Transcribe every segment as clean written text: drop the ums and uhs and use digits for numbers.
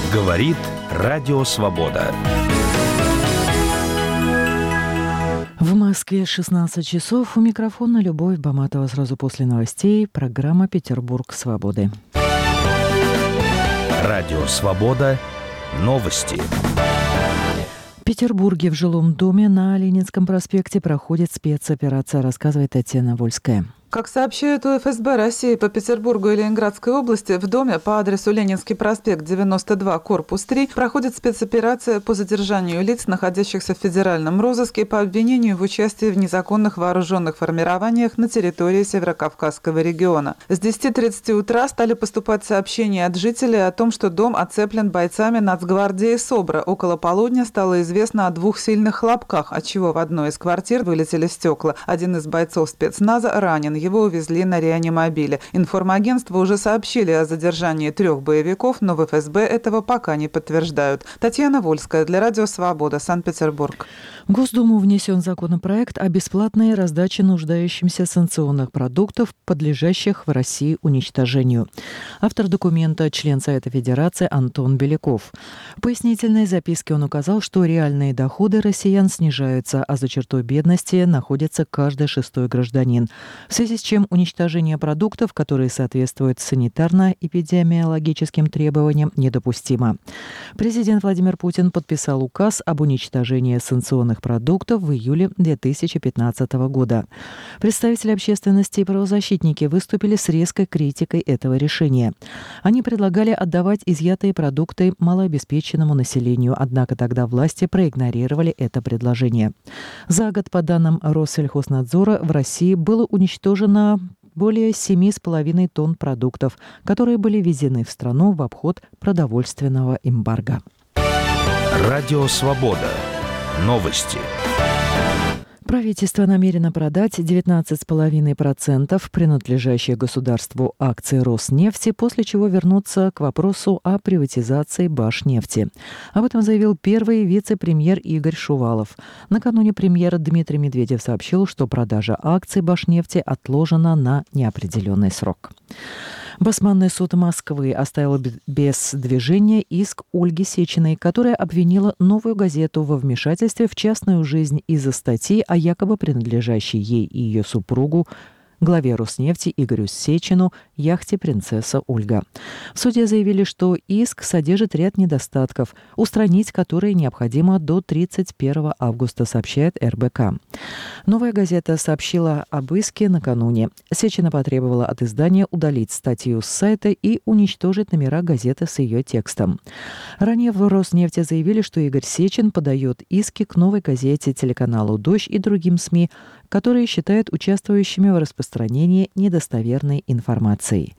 Говорит Радио Свобода. В Москве 16 часов. У микрофона Любовь Баматова. Сразу после новостей программа «Петербург свободы». Радио Свобода. Новости. В Петербурге в жилом доме на Ленинском проспекте проходит спецоперация, рассказывает Татьяна Вольская. Как сообщают у ФСБ России по Петербургу и Ленинградской области, в доме по адресу Ленинский проспект 92, корпус 3, проходит спецоперация по задержанию лиц, находящихся в федеральном розыске по обвинению в участии в незаконных вооруженных формированиях на территории Северокавказского региона. С 10:30 утра стали поступать сообщения от жителей о том, что дом оцеплен бойцами Нацгвардии СОБРа. Около полудня стало известно о 2 сильных хлопках, отчего в одной из квартир вылетели стекла. Один из бойцов спецназа ранен. Его увезли на реанимобиле. Информагентства уже сообщили о задержании 3 боевиков, но в ФСБ этого пока не подтверждают. Татьяна Вольская для Радио Свобода, Санкт-Петербург. В Госдуму внесен законопроект о бесплатной раздаче нуждающимся санкционных продуктов, подлежащих в России уничтожению. Автор документа – член Совета Федерации Антон Беляков. В пояснительной записке он указал, что реальные доходы россиян снижаются, а за чертой бедности находится каждый 6-й гражданин. В связи с чем уничтожение продуктов, которые соответствуют санитарно-эпидемиологическим требованиям, недопустимо. Президент Владимир Путин подписал указ об уничтожении санкционных продуктов в июле 2015 года. Представители общественности и правозащитники выступили с резкой критикой этого решения. Они предлагали отдавать изъятые продукты малообеспеченному населению, однако тогда власти проигнорировали это предложение. За год, по данным Россельхознадзора, в России было уничтожено более 7,5 тонн продуктов, которые были ввезены в страну в обход продовольственного эмбарго. Радио Свобода. Новости. Правительство намерено продать 19,5% принадлежащих государству акций Роснефти, после чего вернуться к вопросу о приватизации Башнефти. Об этом заявил первый вице-премьер Игорь Шувалов. Накануне премьер Дмитрий Медведев сообщил, что продажа акций Башнефти отложена на неопределенный срок. Басманный суд Москвы оставил без движения иск Ольги Сечиной, которая обвинила «Новую газету» во вмешательстве в частную жизнь из-за статьи о якобы принадлежащей ей и ее супругу, главе Роснефти Игорю Сечину, яхте «Принцесса Ольга». В суде заявили, что иск содержит ряд недостатков, устранить которые необходимо до 31 августа, сообщает РБК. «Новая газета» сообщила об иске накануне. Сечина потребовала от издания удалить статью с сайта и уничтожить номера газеты с ее текстом. Ранее в Роснефти заявили, что Игорь Сечин подает иски к «Новой газете», телеканалу «Дождь» и другим СМИ, которые считают участвующими в распространении недостоверной информации.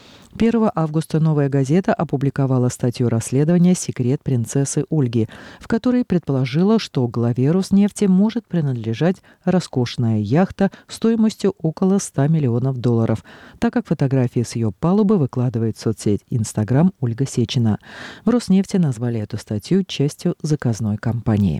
1 августа «Новая газета» опубликовала статью расследования «Секрет принцессы Ольги», в которой предположила, что главе Роснефти может принадлежать роскошная яхта стоимостью около $100 миллионов, так как фотографии с ее палубы выкладывает в соцсеть Инстаграм Ольга Сечина. В Роснефти назвали эту статью частью заказной кампании.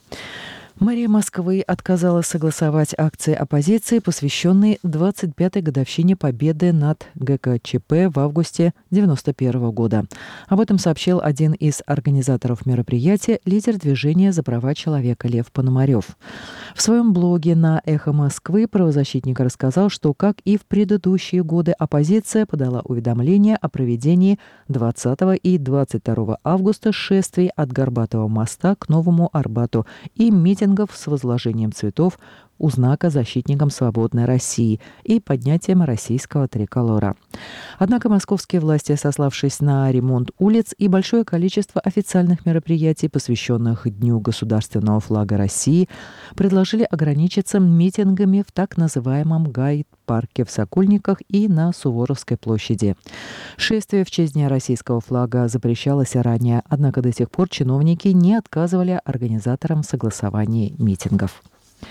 Мэрия Москвы отказалась согласовать акции оппозиции, посвященные 25-й годовщине победы над ГКЧП в августе 1991 года. Об этом сообщил один из организаторов мероприятия, лидер движения за права человека Лев Пономарев. В своем блоге на «Эхо Москвы» правозащитник рассказал, что, как и в предыдущие годы, оппозиция подала уведомление о проведении 20 и 22 августа шествий от Горбатого моста к Новому Арбату и митингов с возложением цветов у знака защитникам свободной России и поднятием российского триколора. Однако московские власти, сославшись на ремонт улиц и большое количество официальных мероприятий, посвященных Дню государственного флага России, предложили ограничиться митингами в так называемом Гайд-парке в Сокольниках и на Суворовской площади. Шествие в честь Дня российского флага запрещалось ранее, однако до сих пор чиновники не отказывали организаторам в согласовании митингов.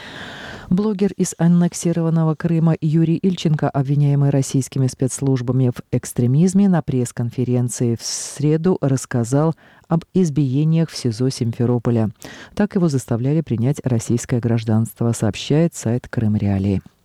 Блогер из аннексированного Крыма Юрий Ильченко, обвиняемый российскими спецслужбами в экстремизме, на пресс-конференции в среду рассказал об избиениях в СИЗО Симферополя. Так его заставляли принять российское гражданство, сообщает сайт Крым Реалии.